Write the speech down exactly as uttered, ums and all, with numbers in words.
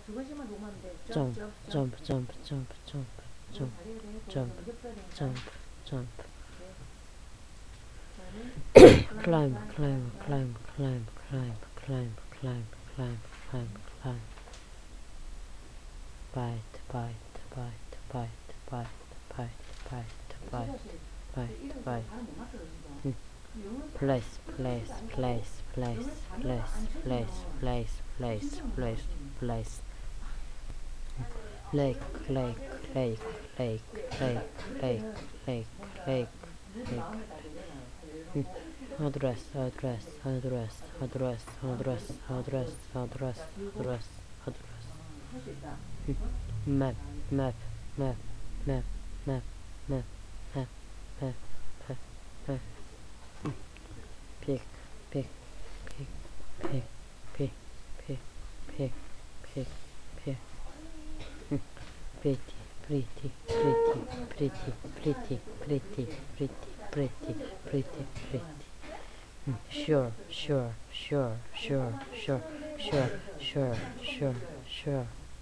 jump, jump, jump, jump, jump, jump, jump, jump, jump. Climb, climb, climb, climb, climb, climb, climb, climb, climb, climb. Bite, bite, bite, bite, bite, bite, bite, bite, bite, bite. Hmm. Place, place, place, place, place, place, place, place, place, place. Lake, lake, lake, lake, lake, lake, lake, lake, lake. Hmm. Address, address, address, address, address, address, address, address, address. Map, map, map, map, map, map, map, map, map, map. Pick, pick, pick, pick, pick, pick, pick, pick, pick. Pretty, pretty, pretty, pretty, pretty, pretty, pretty, pretty, pretty, pretty. Sure, sure, sure, sure, sure, sure, sure, sure, sure.